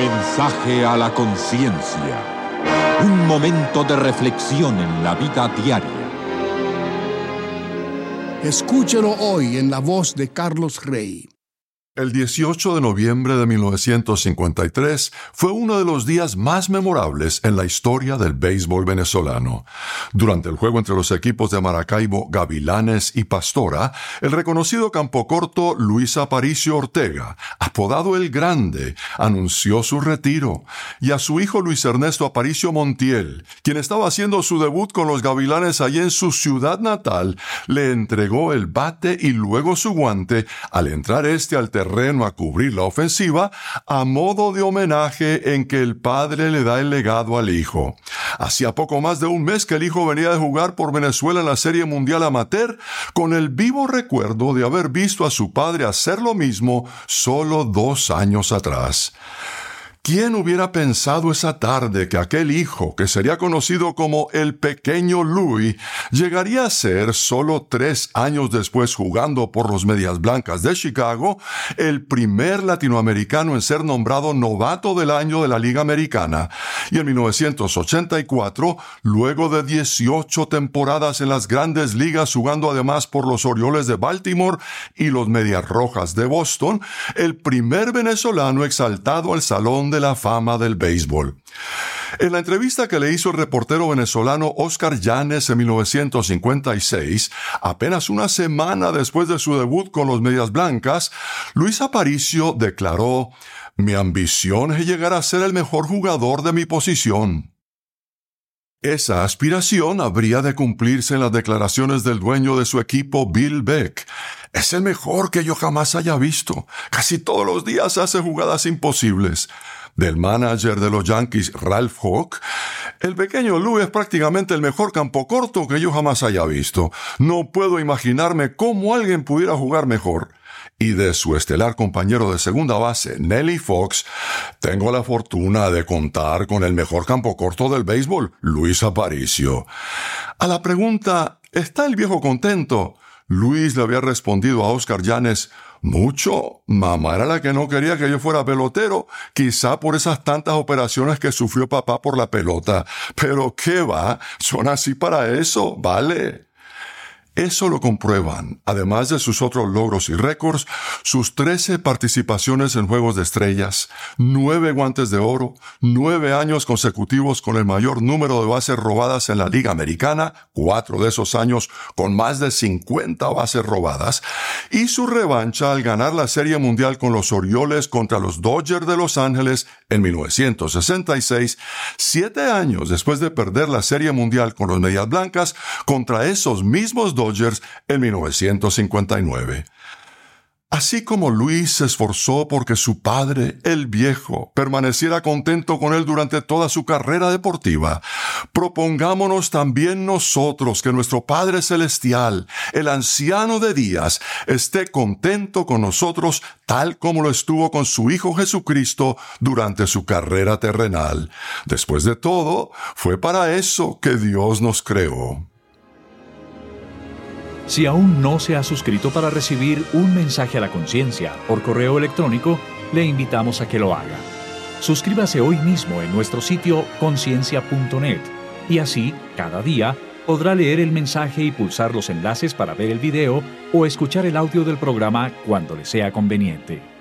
Mensaje a la conciencia. Un momento de reflexión en la vida diaria. Escúchelo hoy en la voz de Carlos Rey. El 18 de noviembre de 1953 fue uno de los días más memorables en la historia del béisbol venezolano. Durante el juego entre los equipos de Maracaibo, Gavilanes y Pastora, el reconocido campocorto Luis Aparicio Ortega, apodado El Grande, anunció su retiro, y a su hijo Luis Ernesto Aparicio Montiel, quien estaba haciendo su debut con los Gavilanes allí en su ciudad natal, le entregó el bate y luego su guante al entrar al terreno a cubrir la ofensiva, a modo de homenaje en que el padre le da el legado al hijo. Hacía poco más de un mes que el hijo venía de jugar por Venezuela en la Serie Mundial Amateur, con el vivo recuerdo de haber visto a su padre hacer lo mismo solo 2 años atrás. ¿Quién hubiera pensado esa tarde que aquel hijo, que sería conocido como el pequeño Luis, llegaría a ser, solo 3 años después jugando por los Medias Blancas de Chicago, el primer latinoamericano en ser nombrado novato del año de la Liga Americana? Y en 1984, luego de 18 temporadas en las Grandes Ligas, jugando además por los Orioles de Baltimore y los Medias Rojas de Boston, el primer venezolano exaltado al Salón de la Fama del béisbol. En la entrevista que le hizo el reportero venezolano Oscar Llanes en 1956, apenas una semana después de su debut con los Medias Blancas, Luis Aparicio declaró: "Mi ambición es llegar a ser el mejor jugador de mi posición". Esa aspiración habría de cumplirse en las declaraciones del dueño de su equipo, Bill Beck. "Es el mejor que yo jamás haya visto. Casi todos los días hace jugadas imposibles". Del manager de los Yankees, Ralph Hawk: "El pequeño Lou es prácticamente el mejor campocorto que yo jamás haya visto. No puedo imaginarme cómo alguien pudiera jugar mejor". Y de su estelar compañero de segunda base, Nelly Fox: "Tengo la fortuna de contar con el mejor campocorto del béisbol, Luis Aparicio". A la pregunta: ¿está el viejo contento?, Luis le había respondido a Oscar Llanes: "Mucho. Mamá era la que no quería que yo fuera pelotero, quizá por esas tantas operaciones que sufrió papá por la pelota. Pero ¿qué va? Yo nací para eso, ¿vale?". Eso lo comprueban, además de sus otros logros y récords, sus 13 participaciones en Juegos de Estrellas, 9 guantes de oro, 9 años consecutivos con el mayor número de bases robadas en la Liga Americana, 4 de esos años con más de 50 bases robadas, y su revancha al ganar la Serie Mundial con los Orioles contra los Dodgers de Los Ángeles en 1966, 7 años después de perder la Serie Mundial con los Medias Blancas contra esos mismos Dodgers en 1959. Así como Luis se esforzó porque su padre, el viejo, permaneciera contento con él durante toda su carrera deportiva, propongámonos también nosotros que nuestro Padre Celestial, el anciano de días, esté contento con nosotros tal como lo estuvo con su Hijo Jesucristo durante su carrera terrenal. Después de todo, fue para eso que Dios nos creó. Si aún no se ha suscrito para recibir un mensaje a la conciencia por correo electrónico, le invitamos a que lo haga. Suscríbase hoy mismo en nuestro sitio conciencia.net y así, cada día, podrá leer el mensaje y pulsar los enlaces para ver el video o escuchar el audio del programa cuando le sea conveniente.